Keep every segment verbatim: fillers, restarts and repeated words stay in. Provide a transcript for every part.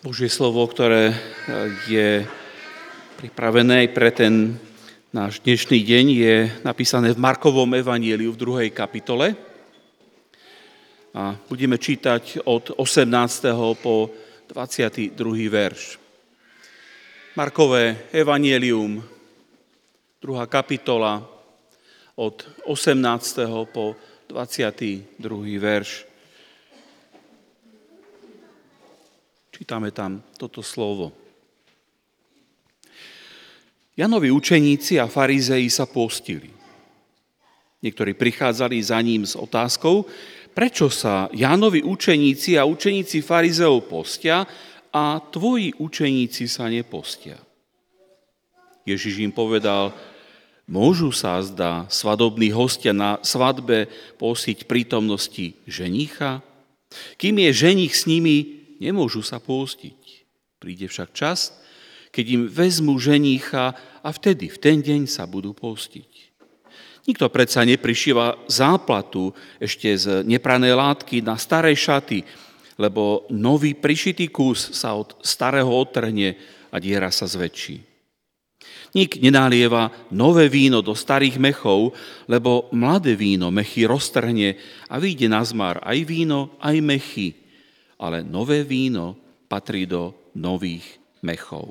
Božie slovo, ktoré je pripravené aj pre ten náš dnešný deň, je napísané v Markovom evanjeliu v druhej kapitole. A budeme čítať od osemnásteho po dvadsiaty druhý verš. Markové evanjelium, druhá kapitola, od osemnásteho po dvadsiaty druhý verš. Čítame tam toto slovo. Janovi učeníci a farizei sa postili. Niektorí prichádzali za ním s otázkou, prečo sa Jánovi učeníci a učeníci farizeov postia a tvoji učeníci sa nepostia. Ježiš im povedal, môžu sa zdá svadobní hostia na svadbe postiť prítomnosti ženícha? Kým je ženích s nimi, nemôžu sa pôstiť. Príde však čas, keď im vezmú ženícha a vtedy, v ten deň sa budú pôstiť. Nikto predsa neprišieva záplatu ešte z nepranej látky na staré šaty, lebo nový prišitý kus sa od starého odtrhne a diera sa zväčší. Nik nenalieva nové víno do starých mechov, lebo mladé víno mechy roztrhne a vyjde na zmar aj víno, aj mechy. Ale nové víno patrí do nových mechov.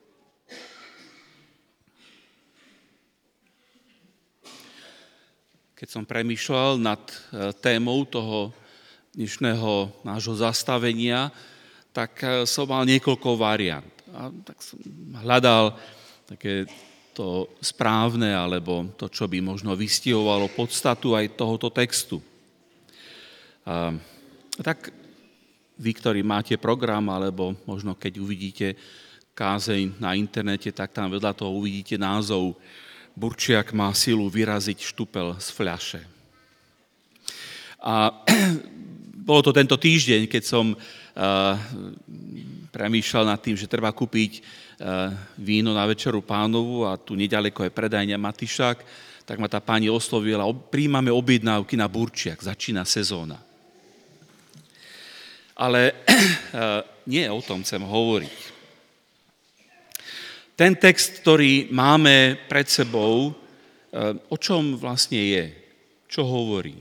Keď som premýšľal nad témou toho dnešného nášho zastavenia, tak som mal niekoľko variant. A tak som hľadal také to správne, alebo to, čo by možno vystihovalo podstatu aj tohoto textu. A tak vy, ktorí máte program, alebo možno keď uvidíte kázeň na internete, tak tam vedľa toho uvidíte názov Burčiak má silu vyraziť štupel z fľaše. A bolo to tento týždeň, keď som uh, premýšľal nad tým, že treba kúpiť uh, víno na Večeru Pánovu a tu neďaleko je predajňa Matišák, tak ma tá pani oslovila, prijímame objednávky na Burčiak, začína sezóna. Ale nie o tom chcem hovoriť. Ten text, ktorý máme pred sebou, o čom vlastne je? Čo hovorí?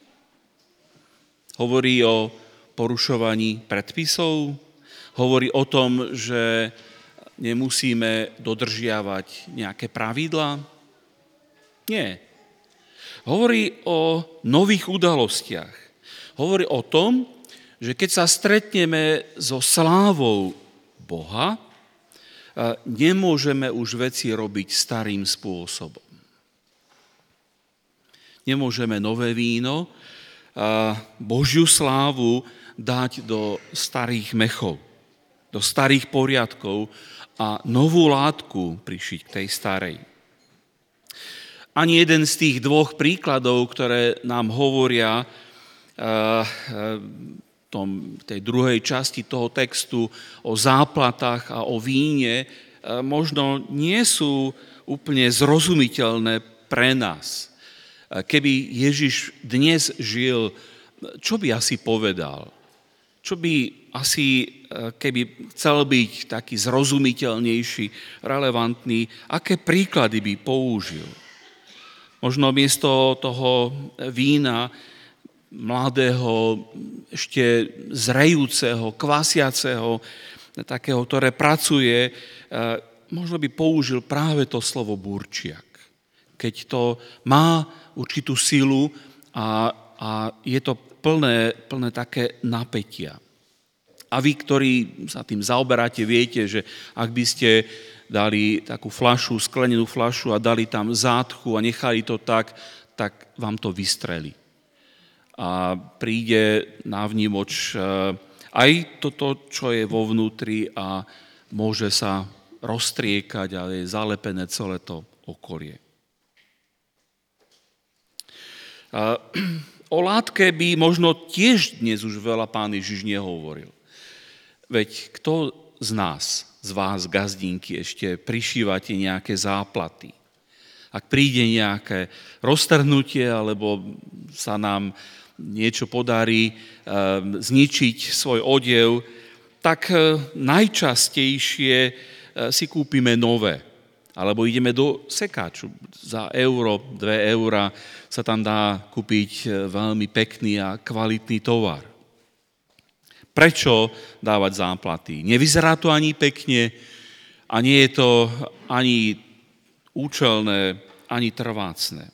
Hovorí o porušovaní predpisov? Hovorí o tom, že nemusíme dodržiavať nejaké pravidlá? Nie. Hovorí o nových udalostiach. Hovorí o tom, že keď sa stretneme so slávou Boha, nemôžeme už veci robiť starým spôsobom. Nemôžeme nové víno, Božiu slávu dať do starých mechov, do starých poriadkov a novú látku prišiť k tej starej. Ani jeden z tých dvoch príkladov, ktoré nám hovoria v tej druhej časti toho textu o záplatách a o víne, možno nie sú úplne zrozumiteľné pre nás. Keby Ježiš dnes žil, čo by asi povedal? Čo by asi, keby chcel byť taký zrozumiteľnejší, relevantný, aké príklady by použil? Možno miesto toho vína mladého, ešte zrejúceho, kvasiaceho, takého, ktoré pracuje, možno by použil práve to slovo burčiak. Keď to má určitú silu a, a je to plné, plné také napätia. A vy, ktorí sa tým zaoberáte, viete, že ak by ste dali takú fľašu, sklenenú fľašu a dali tam zátchu a nechali to tak, tak vám to vystrelí. A príde na vnímoč aj toto, čo je vo vnútri a môže sa rozstriekať a je zalepené celé to okolie. O látke by možno tiež dnes už veľa Pán Ježiš nehovoril. Veď kto z nás, z vás, gazdínky, ešte prišívate nejaké záplaty? Ak príde nejaké roztrhnutie alebo sa nám niečo podarí zničiť svoj odev, tak najčastejšie si kúpime nové. Alebo ideme do sekáču. Za euro, dve eurá sa tam dá kúpiť veľmi pekný a kvalitný tovar. Prečo dávať záplaty? Nevyzerá to ani pekne a nie je to ani účelné, ani trvácne.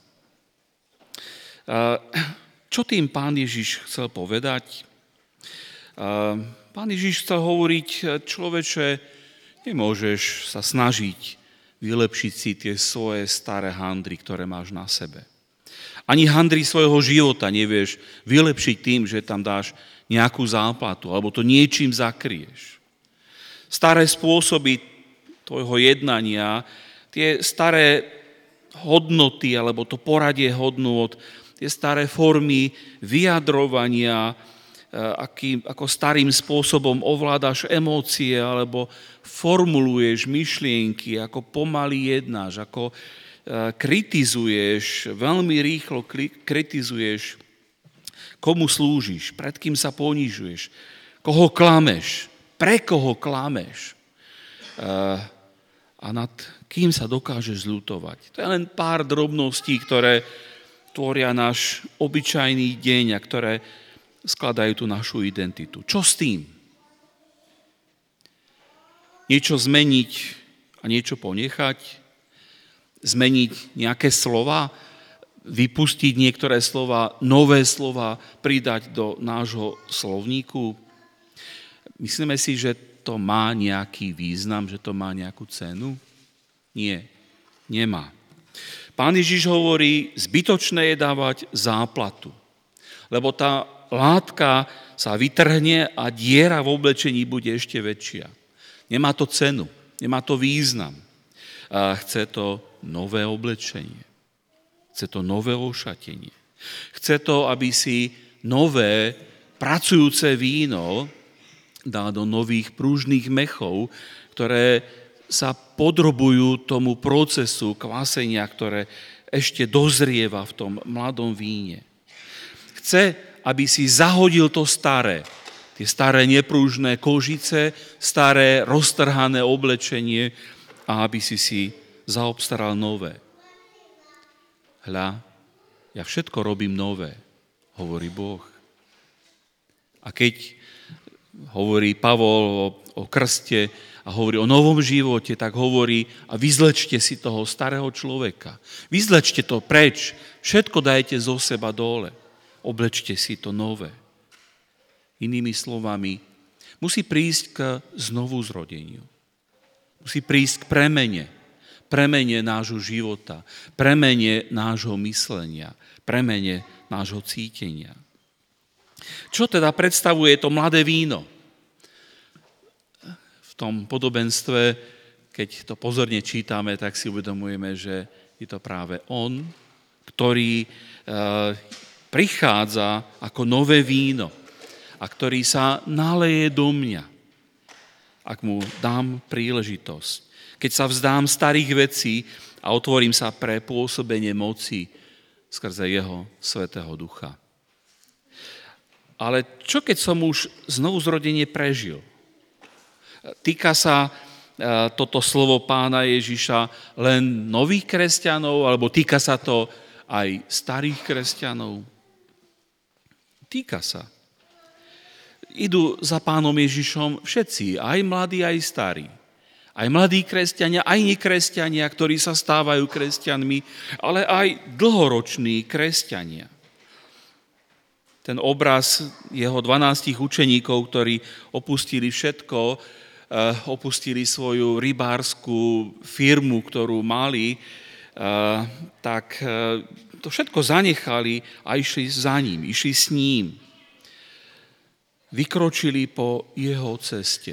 Čo tým Pán Ježiš chcel povedať? Pán Ježiš chcel hovoriť, človeče, nemôžeš sa snažiť vylepšiť si tie svoje staré handry, ktoré máš na sebe. Ani handry svojho života nevieš vylepšiť tým, že tam dáš nejakú záplatu, alebo to niečím zakrieš. Staré spôsoby tvojho jednania, tie staré hodnoty, alebo to poradie hodnôt, tie staré formy vyjadrovania, aký, ako starým spôsobom ovládaš emócie alebo formuluješ myšlienky, ako pomaly jednáš, ako kritizuješ, veľmi rýchlo kritizuješ, komu slúžiš, pred kým sa ponižuješ, koho klameš, pre koho klameš a nad kým sa dokážeš zľutovať. To je len pár drobností, ktoré tvoria náš obyčajný deň a ktoré skladajú tú našu identitu. Čo s tým? Niečo zmeniť a niečo ponechať? Zmeniť nejaké slova? Vypustiť niektoré slova, nové slova, pridať do nášho slovníku? Myslíme si, že to má nejaký význam, že to má nejakú cenu? Nie, nemá. Pán Ježiš hovorí, zbytočné je dávať záplatu, lebo tá látka sa vytrhne a diera v oblečení bude ešte väčšia. Nemá to cenu, nemá to význam. A chce to nové oblečenie. Chce to nové ošatenie. Chce to, aby si nové, pracujúce víno dal do nových pružných mechov, ktoré sa podrobujú tomu procesu kvasenia, ktoré ešte dozrieva v tom mladom víne. Chce, aby si zahodil to staré, tie staré nepružné kožice, staré roztrhané oblečenie a aby si si zaobstaral nové. Hľa, ja všetko robím nové, hovorí Boh. A keď hovorí Pavol o, o krste a hovorí o novom živote, tak hovorí a vyzlečte si toho starého človeka. Vyzlečte to preč, všetko dajte zo seba dole. Oblečte si to nové. Inými slovami, musí prísť k znovu zrodeniu. Musí prísť k premene. Premene nášho života, premene nášho myslenia, premene nášho cítenia. Čo teda predstavuje to mladé víno? V tom podobenstve, keď to pozorne čítame, tak si uvedomujeme, že je to práve on, ktorý prichádza ako nové víno a ktorý sa naleje do mňa, ak mu dám príležitosť. Keď sa vzdám starých vecí a otvorím sa pre pôsobenie moci skrze jeho Svätého Ducha. Ale čo keď som už znovuzrodenie prežil? Týka sa toto slovo Pána Ježiša len nových kresťanov, alebo týka sa to aj starých kresťanov? Týka sa. Idú za Pánom Ježišom všetci, aj mladí, aj starí. Aj mladí kresťania, aj nekresťania, ktorí sa stávajú kresťanmi, ale aj dlhoroční kresťania. Ten obraz jeho dvanástich učeníkov, ktorí opustili všetko, opustili svoju rybárskú firmu, ktorú mali, tak to všetko zanechali a išli za ním, išli s ním. Vykročili po jeho ceste.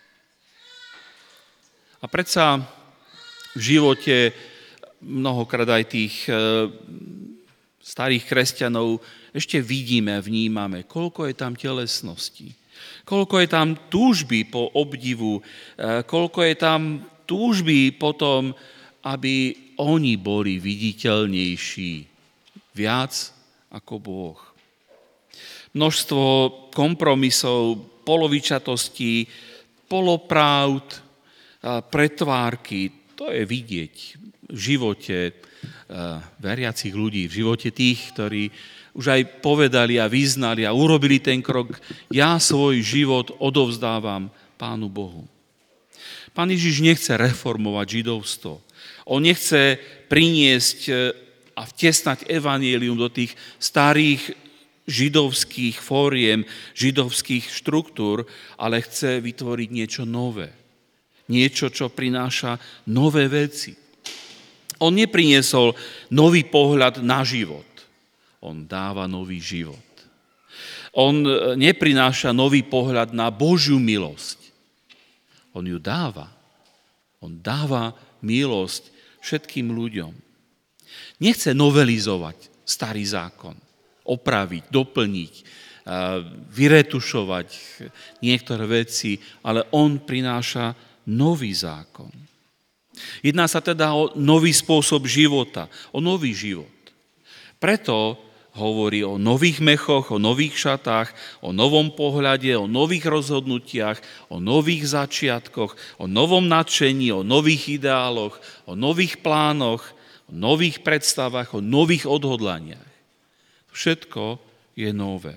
A predsa v živote mnohokrát aj tých starých kresťanov ešte vidíme, vnímame, koľko je tam telesnosti, koľko je tam túžby po obdivu, koľko je tam túžby po tom, aby oni boli viditeľnejší, viac ako Boh. Množstvo kompromisov polovičatosti, polopravd, pretvárky. To je vidieť v živote veriacich ľudí, v živote tých, ktorí už aj povedali a vyznali a urobili ten krok. Ja svoj život odovzdávam Pánu Bohu. Pán Ježiš nechce reformovať židovstvo. On nechce priniesť a vtesnať evanjelium do tých starých židovských fóriem, židovských štruktúr, ale chce vytvoriť niečo nové. Niečo, čo prináša nové veci. On nepriniesol nový pohľad na život. On dáva nový život. On neprináša nový pohľad na Božiu milosť. On ju dáva. On dáva milosť všetkým ľuďom. Nechce novelizovať starý zákon, opraviť, doplniť, vyretušovať niektoré veci, ale on prináša nový zákon. Jedná sa teda o nový spôsob života, o nový život. Preto hovorí o nových mechoch, o nových šatách, o novom pohľade, o nových rozhodnutiach, o nových začiatkoch, o novom nadšení, o nových ideáloch, o nových plánoch, o nových predstavách, o nových odhodlaniach. Všetko je nové.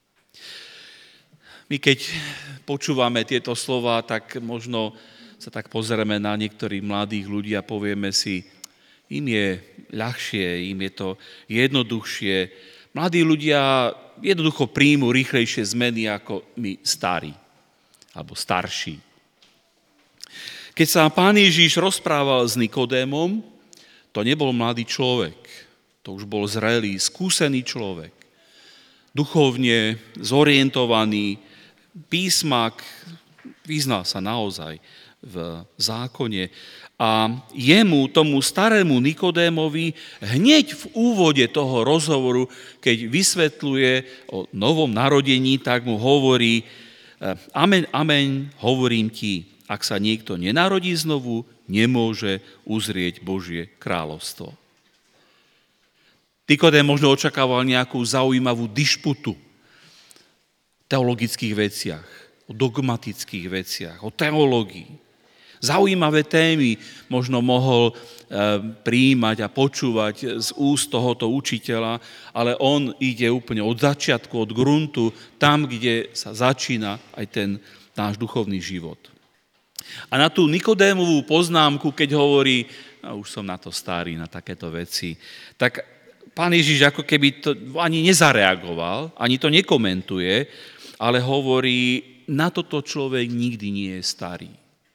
My keď počúvame tieto slova, tak možno sa tak pozrieme na niektorých mladých ľudí a povieme si, im je ľahšie, im je to jednoduchšie. Mladí ľudia jednoducho príjmu rýchlejšie zmeny ako my starí alebo starší. Keď sa Pán Ježiš rozprával s Nikodémom, to nebol mladý človek, to už bol zrelý, skúsený človek, duchovne zorientovaný, písmak, vyznal sa naozaj v zákone. A jemu, tomu starému Nikodémovi, hneď v úvode toho rozhovoru, keď vysvetľuje o novom narodení, tak mu hovorí, amen, amen, hovorím ti, ak sa niekto nenarodí znovu, nemôže uzrieť Božie kráľovstvo. Nikodém možno očakával nejakú zaujímavú dišputu v teologických veciach, o dogmatických veciach, o teológii. Zaujímavé témy možno mohol prijímať a počúvať z úst tohoto učiteľa, ale on ide úplne od začiatku, od gruntu, tam, kde sa začína aj ten náš duchovný život. A na tú Nikodémovú poznámku, keď hovorí, no, už som na to starý, na takéto veci, tak Pán Ježiš ako keby to ani nezareagoval, ani to nekomentuje, ale hovorí, na toto človek nikdy nie je starý.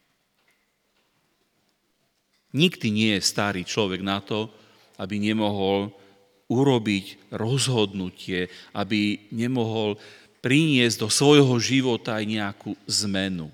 Nikdy nie je starý človek na to, aby nemohol urobiť rozhodnutie, aby nemohol priniesť do svojho života aj nejakú zmenu.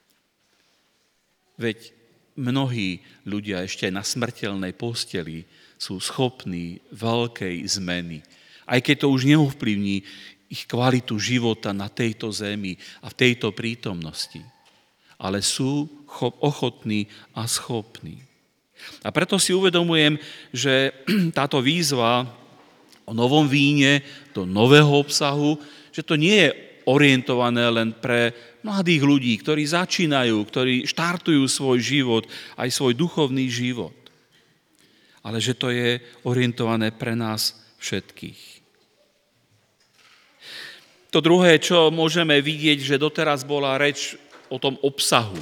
Veď mnohí ľudia ešte aj na smrteľnej posteli sú schopní veľkej zmeny. Aj keď to už neovplyvní ich kvalitu života na tejto zemi a v tejto prítomnosti. Ale sú ochotní a schopní. A preto si uvedomujem, že táto výzva o novom víne, do nového obsahu, že to nie je orientované len pre mladých ľudí, ktorí začínajú, ktorí štartujú svoj život, aj svoj duchovný život. Ale že to je orientované pre nás všetkých. To druhé, čo môžeme vidieť, že doteraz bola reč o tom obsahu,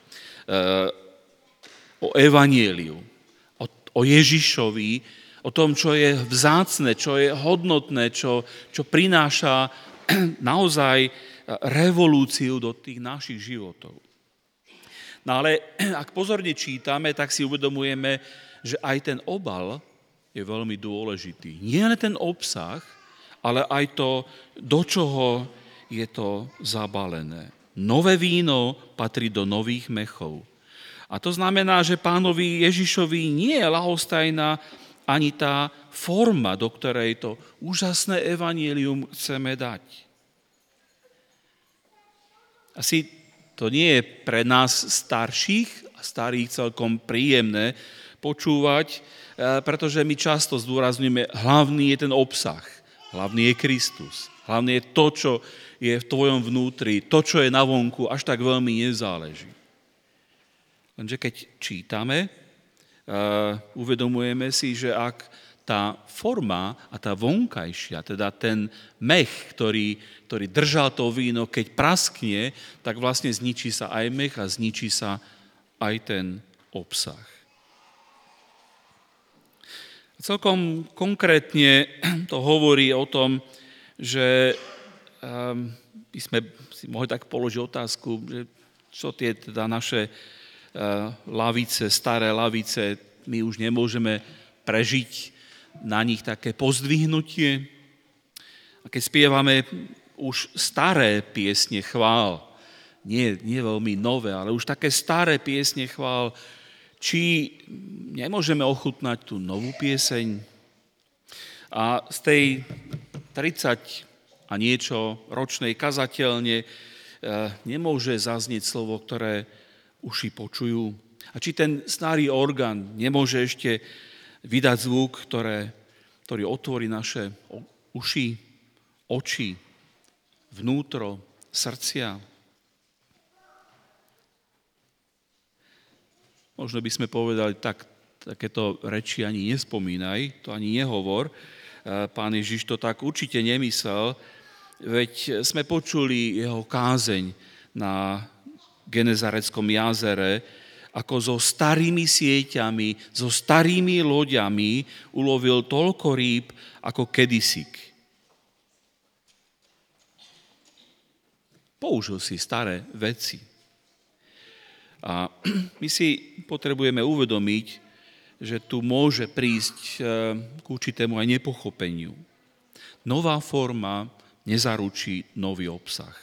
o evanjeliu, o, o Ježišovi, o tom, čo je vzácne, čo je hodnotné, čo, čo prináša naozaj revolúciu do tých našich životov. No ale ak pozorne čítame, tak si uvedomujeme, že aj ten obal je veľmi dôležitý. Nie len ten obsah, ale aj to, do čoho je to zabalené. Nové víno patrí do nových mechov. A to znamená, že Pánovi Ježišovi nie je ľahostajná ani tá forma, do ktorej to úžasné evanjelium chceme dať. Asi to nie je pre nás starších a starých celkom príjemné počúvať, pretože my často zdôrazňujeme, hlavný je ten obsah, Hlavný je Kristus. Hlavne je to, čo je v tvojom vnútri. To, čo je na vonku, až tak veľmi nezáleží. Lenže keď čítame, uh, uvedomujeme si, že ak tá forma a tá vonkajšia, teda ten mech, ktorý, ktorý držal to víno, keď praskne, tak vlastne zničí sa aj mech a zničí sa aj ten obsah. Celkom konkrétne to hovorí o tom, že um, by sme si mohli tak položiť otázku, že čo tie teda naše uh, lavice, staré lavice, my už nemôžeme prežiť na nich také pozdvihnutie. A keď spievame už staré piesne chvál, nie, nie veľmi nové, ale už také staré piesne chvál, či nemôžeme ochutnať tú novú pieseň. A z tej tridsať a niečo ročnej kazateľne nemôže zaznieť slovo, ktoré uši počujú. A či ten starý orgán nemôže ešte vydať zvuk, ktoré, ktorý otvorí naše uši, oči, vnútro, srdcia. Možno by sme povedali, tak, takéto reči ani nespomínaj, to ani nehovor. Pán Ježiš to tak určite nemyslel, veď sme počuli jeho kázeň na Genezareckom jazere, ako so starými sieťami, so starými loďami ulovil toľko rýb ako kedisik. Použil si staré veci. A my si potrebujeme uvedomiť, že tu môže prísť k určitému aj nepochopeniu. Nová forma nezaručí nový obsah.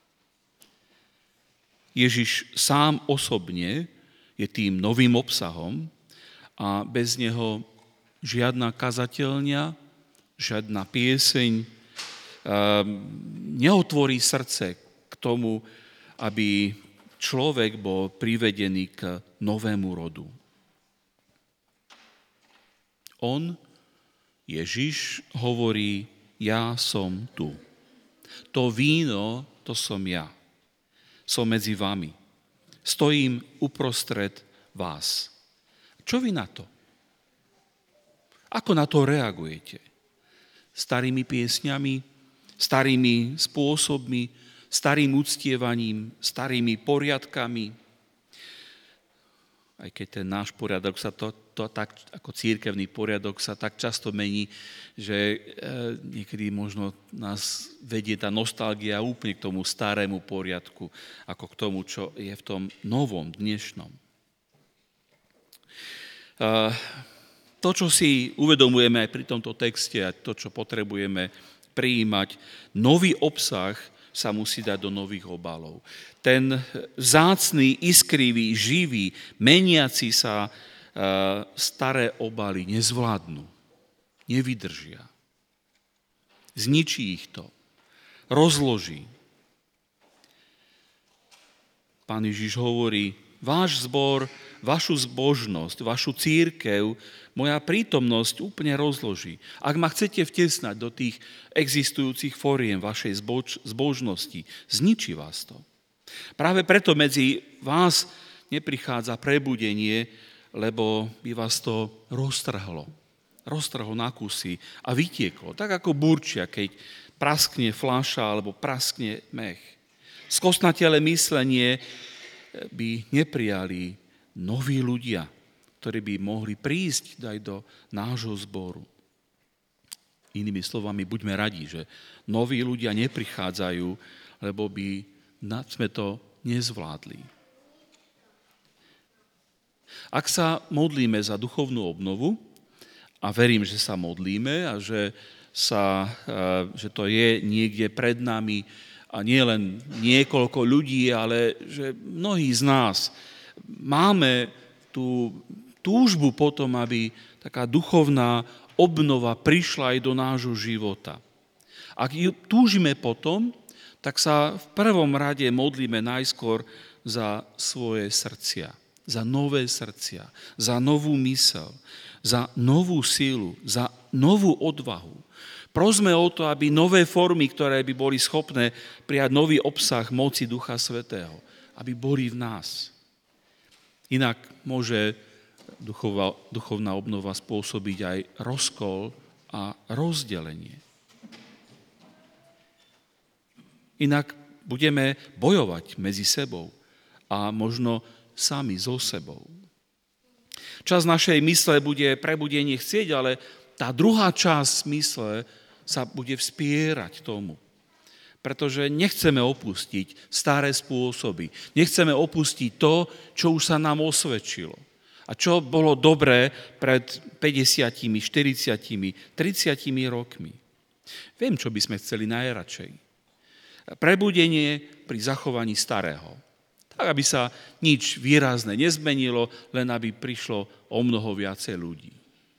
Ježiš sám osobne je tým novým obsahom a bez neho žiadna kazateľňa, žiadna pieseň neotvorí srdce k tomu, aby človek bol privedený k novému rodu. On, Ježiš, hovorí, ja som tu. To víno, to som ja. Som medzi vami. Stojím uprostred vás. Čo vy na to? Ako na to reagujete? Starými piesňami, starými spôsobmi, starým uctievaním, starými poriadkami. Aj keď ten náš poriadok sa to, to tak, ako cirkevný poriadok sa tak často mení, že e, niekedy možno nás vedie tá nostalgia úplne k tomu starému poriadku, ako k tomu, čo je v tom novom, dnešnom. E, to, čo si uvedomujeme aj pri tomto texte a to, čo potrebujeme prijímať, nový obsah sa musí dať do nových obalov. Ten vzácny, iskrivý, živý, meniaci sa e, staré obaly nezvládnu, nevydržia. Zničí ich to, rozloží. Pán Ježiš hovorí, váš zbor, vašu zbožnosť, vašu cirkev, moja prítomnosť úplne rozloží. Ak ma chcete vtesnať do tých existujúcich foriem vašej zbož, zbožnosti, zničí vás to. Práve preto medzi vás neprichádza prebudenie, lebo by vás to roztrhlo. Roztrhlo na kusy a vytieklo. Tak ako burčia, keď praskne fľaša alebo praskne mech. Skosnatelé myslenie by neprijali noví ľudia, ktorí by mohli prísť aj do nášho zboru. Inými slovami, buďme radi, že noví ľudia neprichádzajú, lebo by sme to nezvládli. Ak sa modlíme za duchovnú obnovu, a verím, že sa modlíme a že, sa, že to je niekde pred nami, a nie len niekoľko ľudí, ale že mnohí z nás máme tú túžbu potom, aby taká duchovná obnova prišla aj do nášho života. Ak túžime potom, tak sa v prvom rade modlíme najskôr za svoje srdcia, za nové srdcia, za novú myseľ, za novú silu, za novú odvahu. Prosme o to, aby nové formy, ktoré by boli schopné prijať nový obsah moci Ducha Svätého, aby boli v nás. Inak môže duchová, duchovná obnova spôsobiť aj rozkol a rozdelenie. Inak budeme bojovať medzi sebou a možno sami so sebou. Časť našej mysle bude prebudenie chcieť, ale tá druhá časť mysle sa bude vspierať tomu. Pretože nechceme opustiť staré spôsoby. Nechceme opustiť to, čo už sa nám osvedčilo. A čo bolo dobré pred päťdesiatimi, štyridsiatimi, tridsiatimi rokmi. Viem, čo by sme chceli najradšej. Prebudenie pri zachovaní starého. Tak, aby sa nič výrazné nezmenilo, len aby prišlo o mnoho viacej ľudí.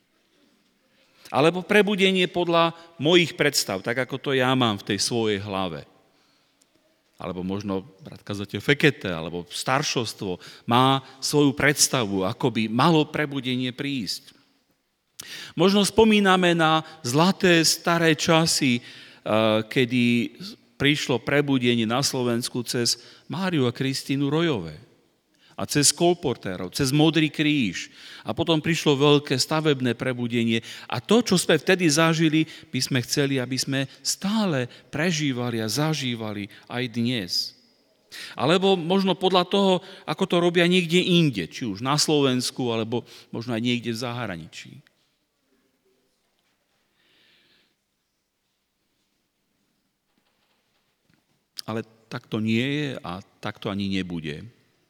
Alebo prebudenie podľa mojich predstav, tak ako to ja mám v tej svojej hlave. Alebo možno brat kazateľ Fekete, alebo staršovstvo má svoju predstavu, ako by malo prebudenie prísť. Možno spomíname na zlaté staré časy, kedy prišlo prebudenie na Slovensku cez Máriu a Kristínu Rojové a cez kolportérov, cez Modrý kríž. A potom prišlo veľké stavebné prebudenie. A to, čo sme vtedy zažili, by sme chceli, aby sme stále prežívali a zažívali aj dnes. Alebo možno podľa toho, ako to robia niekde inde, či už na Slovensku, alebo možno aj niekde v zahraničí. Ale tak to nie je a tak to ani nebude.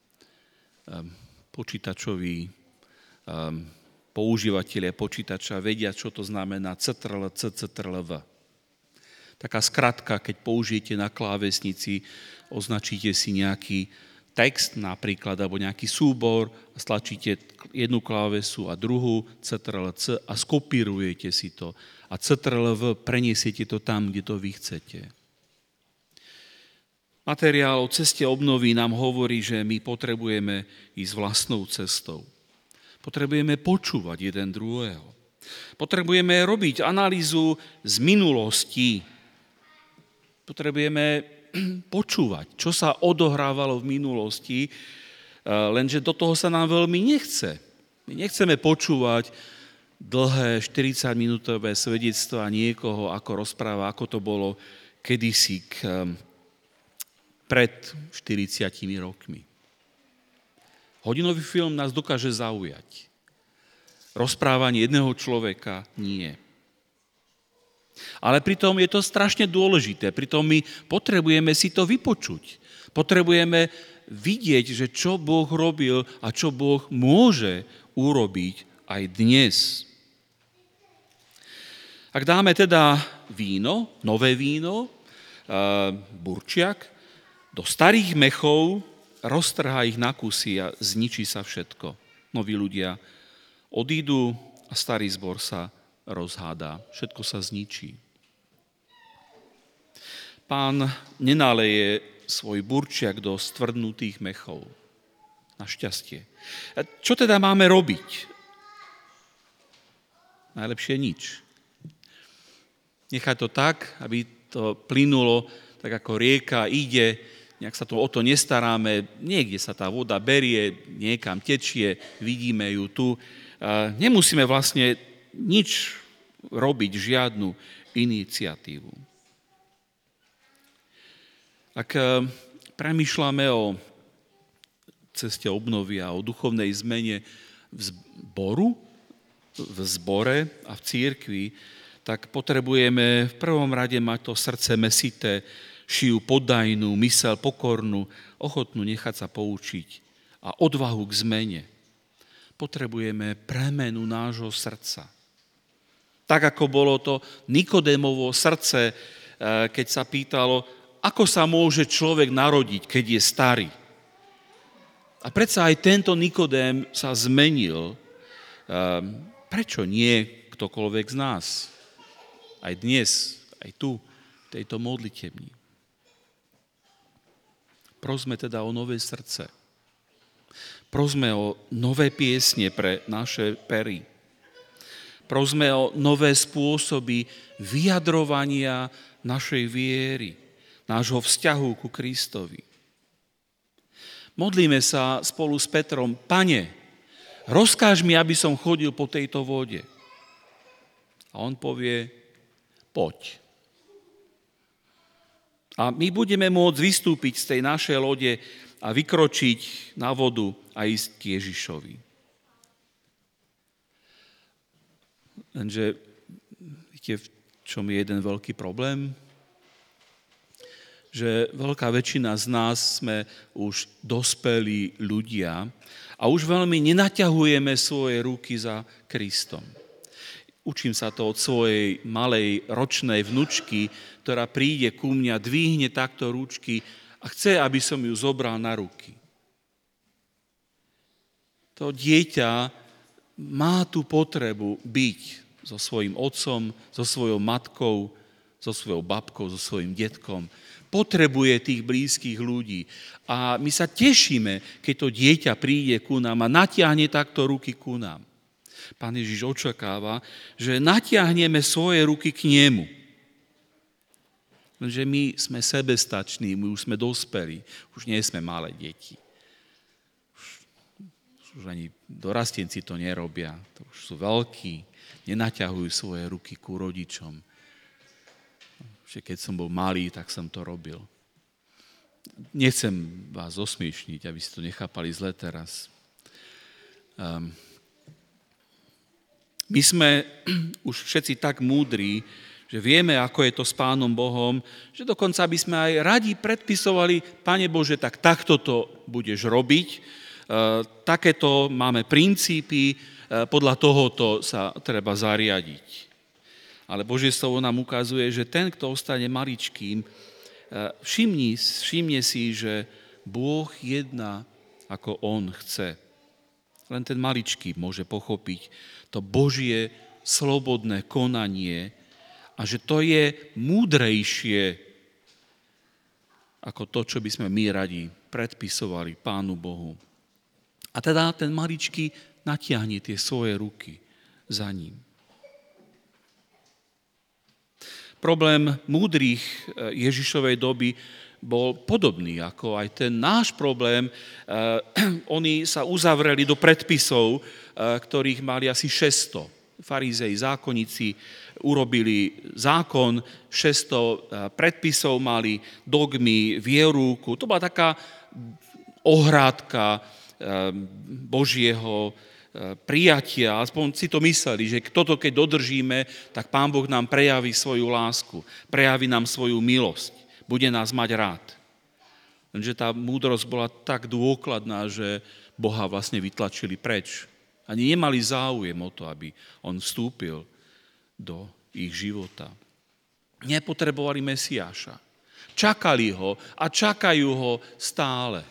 Počítačoví používatelia počítača vedia, čo to znamená cé té er el cé, cé té er el vé. Taká skratka, keď použijete na klávesnici, označíte si nejaký text napríklad, alebo nejaký súbor, stlačíte jednu klávesu a druhú, cé té er el cé, a skopírujete si to. A cé té er el vé preniesiete to tam, kde to vy chcete. Materiál o ceste obnovy nám hovorí, že my potrebujeme ísť vlastnou cestou. Potrebujeme počúvať jeden druhého. Potrebujeme robiť analýzu z minulosti. Potrebujeme počúvať, čo sa odohrávalo v minulosti, lenže do toho sa nám veľmi nechce. My nechceme počúvať dlhé štyridsaťminútové svedectvá niekoho, ako rozpráva, ako to bolo kedysi k pred štyridsiatimi rokmi. Hodinový film nás dokáže zaujať. Rozprávanie jedného človeka nie. Ale pritom je to strašne dôležité. Pritom my potrebujeme si to vypočuť. Potrebujeme vidieť, že čo Boh robil a čo Boh môže urobiť aj dnes. Ak dáme teda víno, nové víno, burčiak, do starých mechov, roztrhá ich na kusy a zničí sa všetko. Noví ľudia odídu a starý zbor sa rozhádá. Všetko sa zničí. Pán nenaleje svoj burčiak do stvrdnutých mechov. Našťastie. A čo teda máme robiť? Najlepšie nič. Nechať to tak, aby to plynulo, tak ako rieka ide, nejak sa to o to nestaráme, niekde sa tá voda berie, niekam tečie, vidíme ju tu. Nemusíme vlastne nič robiť, žiadnu iniciatívu. Ak premýšľame o ceste obnovy a o duchovnej zmene v zboru, v zbore a v cirkvi, tak potrebujeme v prvom rade mať to srdce mäsité, šiju poddajnú, myseľ pokornú, ochotnú nechať sa poučiť a odvahu k zmene. Potrebujeme premenu nášho srdca. Tak, ako bolo to Nikodémovo srdce, keď sa pýtalo, ako sa môže človek narodiť, keď je starý. A predsa aj tento Nikodém sa zmenil. Prečo nie ktokoľvek z nás? Aj dnes, aj tu, v tejto modlitebni. Prosme teda o nové srdce. Prosme o nové piesne pre naše pery. Prosme o nové spôsoby vyjadrovania našej viery, nášho vzťahu ku Kristovi. Modlíme sa spolu s Petrom: Pane, rozkáž mi, aby som chodil po tejto vode. A on povie: poď. A my budeme môcť vystúpiť z tej našej lode a vykročiť na vodu a ísť k Ježišovi. Lenže viete, v čom je jeden veľký problém? Že veľká väčšina z nás sme už dospelí ľudia a už veľmi nenaťahujeme svoje ruky za Kristom. Učím sa to od svojej malej ročnej vnučky, ktorá príde ku mňa, dvihne takto ručky a chce, aby som ju zobral na ruky. To dieťa má tú potrebu byť so svojím otcom, so svojou matkou, so svojou babkou, so svojím detkom. Potrebuje tých blízkych ľudí. A my sa tešíme, keď to dieťa príde ku nám a natiahne takto ruky ku nám. Pán Ježiš očakáva, že natiahneme svoje ruky k nemu. Lenže my sme sebestační, my už sme dospelí, už nie sme malé deti. Už, už ani dorastenci to nerobia, to už sú veľkí, nenaťahujú svoje ruky ku rodičom. Že keď som bol malý, tak som to robil. Nechcem vás osmiešniť, aby ste to nechápali zle teraz. Um, my sme už všetci tak múdri, že vieme, ako je to s Pánom Bohom, že dokonca by sme aj radi predpisovali: Pane Bože, tak takto to budeš robiť, e, takéto máme princípy, e, podľa tohoto sa treba zariadiť. Ale Božie slovo nám ukazuje, že ten, kto ostane maličkým, všimni, všimne si, že Boh jedná, ako On chce. Len ten maličký môže pochopiť to Božie slobodné konanie a že to je múdrejšie ako to, čo by sme my radi predpisovali Pánu Bohu. A teda ten maličký natiahne tie svoje ruky za ním. Problém múdrych Ježišovej doby bol podobný ako aj ten náš problém. Oni sa uzavreli do predpisov, ktorých mali asi šesťsto. Farizei, zákonníci urobili zákon, šesťsto predpisov mali, dogmy, vierúku. To bola taká ohrádka Božieho prijatia, aspoň si to mysleli, že toto keď dodržíme, tak Pán Boh nám prejaví svoju lásku, prejaví nám svoju milosť, bude nás mať rád. Lenže tá múdrosť bola tak dôkladná, že Boha vlastne vytlačili preč. Ani nemali záujem o to, aby on vstúpil do ich života. Nepotrebovali Mesiáša. Čakali ho a čakajú ho stále.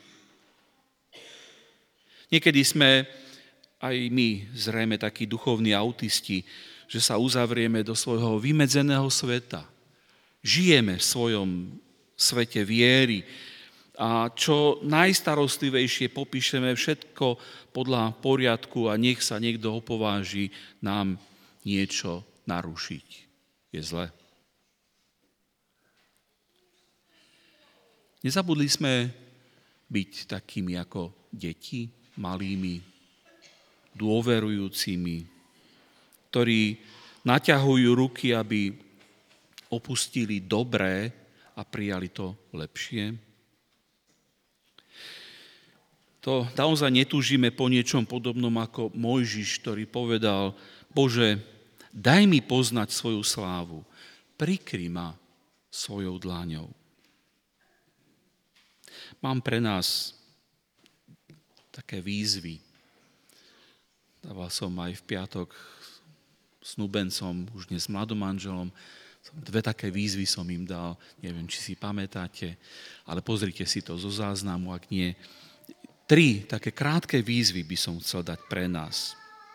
Niekedy sme aj my zrejme takí duchovní autisti, že sa uzavrieme do svojho vymedzeného sveta. Žijeme v svojom svete viery a čo najstarostlivejšie popíšeme všetko podľa poriadku a nech sa niekto opováži nám niečo narušiť. Je zle. Nezabudli sme byť takými ako deti, malými, dôverujúcimi, ktorí naťahujú ruky, aby opustili dobré a prijali to lepšie. To naozaj netúžime po niečom podobnom ako Mojžiš, ktorý povedal: Bože, daj mi poznať svoju slávu, prikry ma svojou dláňou. Mám pre nás také výzvy. Dával som aj v piatok snúbencom, už dnes mladom manželom, dve také výzvy som im dal, neviem, či si pamätáte, ale pozrite si to zo záznamu, ak nie. Tri také krátke výzvy by som chcel dať pre nás.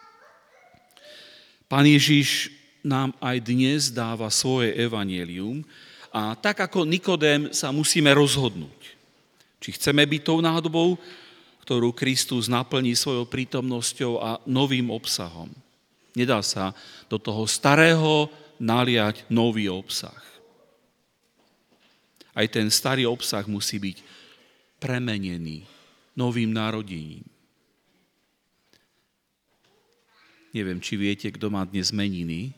Pán Ježiš nám aj dnes dáva svoje evanjelium a tak ako Nikodém sa musíme rozhodnúť, či chceme byť tou nádobou, ktorú Kristus naplní svojou prítomnosťou a novým obsahom. Nedá sa do toho starého naliať nový obsah. Aj ten starý obsah musí byť premenený novým narodením. Neviem, či viete, kto má dnes meniny.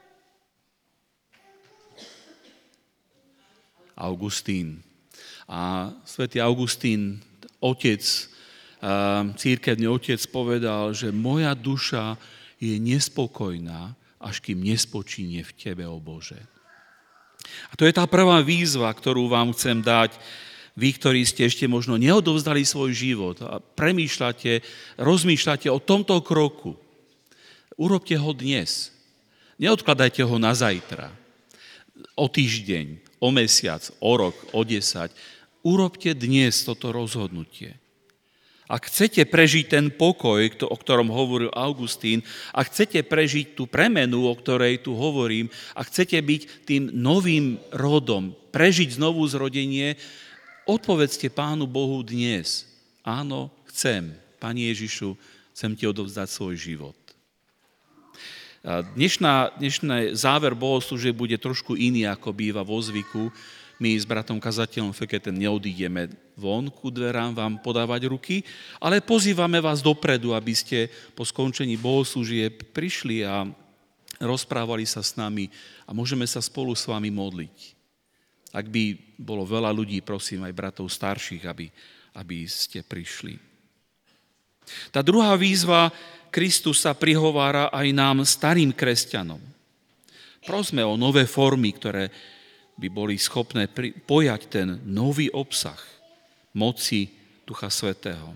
Augustín. A svätý Augustín, otec, cirkevný otec, povedal, že moja duša je nespokojná, až kým nespočíne v tebe, ó Bože. A to je tá prvá výzva, ktorú vám chcem dať, vy, ktorí ste ešte možno neodovzdali svoj život a premýšľate, rozmýšľate o tomto kroku. Urobte ho dnes. Neodkladajte ho na zajtra, o týždeň, o mesiac, o rok, o desať. Urobte dnes toto rozhodnutie. Ak chcete prežiť ten pokoj, o ktorom hovoril Augustín, ak chcete prežiť tú premenu, o ktorej tu hovorím, ak chcete byť tým novým rodom, prežiť znovu zrodenie, odpovedzte Pánu Bohu dnes. Áno, chcem. Pane Ježišu, chcem ti odovzdať svoj život. Dnešná, dnešný záver bohoslúžieb bude trošku iný, ako býva vo zvyku. My s bratom kazateľom Feketem neodídeme von ku dverám vám podávať ruky, ale pozývame vás dopredu, aby ste po skončení bohoslúžieb prišli a rozprávali sa s nami a môžeme sa spolu s vami modliť. Ak by bolo veľa ľudí, prosím aj bratov starších, aby, aby ste prišli. Tá druhá výzva, Kristus sa prihovára aj nám, starým kresťanom. Prosme o nové formy, ktoré by boli schopné pojať ten nový obsah moci Ducha Svätého.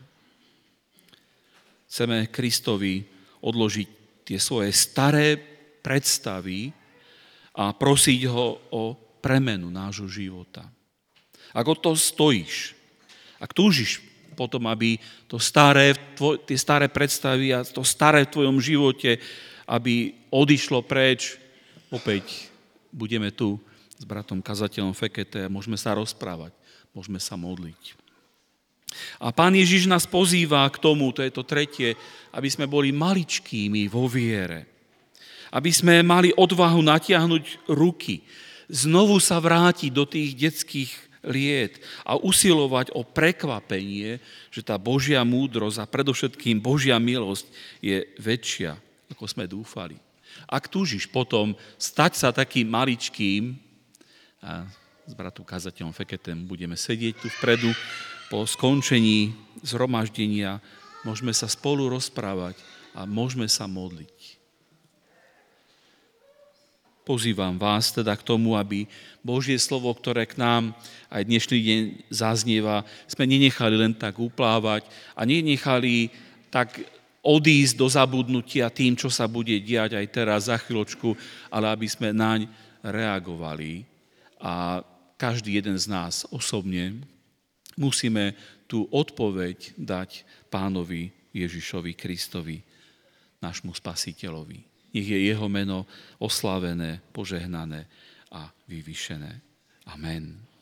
Chceme Kristovi odložiť tie svoje staré predstavy a prosiť ho o premenu nášho života. Ak o to stojíš, ak túžiš potom, aby to staré, tvoj, tie staré predstavy a to staré v tvojom živote, aby odišlo preč, opäť budeme tu s bratom kazateľom Fekete a môžeme sa rozprávať, môžeme sa modliť. A Pán Ježiš nás pozýva k tomu, to je to tretie, aby sme boli maličkými vo viere. Aby sme mali odvahu natiahnuť ruky, znovu sa vrátiť do tých detských liet a usilovať o prekvapenie, že tá Božia múdrosť a predovšetkým Božia milosť je väčšia, ako sme dúfali. Ak túžiš potom stať sa takým maličkým, a s bratom kazateľom Feketem budeme sedieť tu vpredu, po skončení zhromaždenia môžeme sa spolu rozprávať a môžeme sa modliť. Pozývam vás teda k tomu, aby Božie slovo, ktoré k nám aj dnešný deň zaznieva, sme nenechali len tak uplávať a nenechali tak odísť do zabudnutia tým, čo sa bude diať aj teraz za chvíľočku, ale aby sme naň reagovali a každý jeden z nás osobne musíme tú odpoveď dať Pánovi Ježišovi Kristovi, nášmu Spasiteľovi. Nech je jeho meno oslávené, požehnané a vyvýšené. Amen.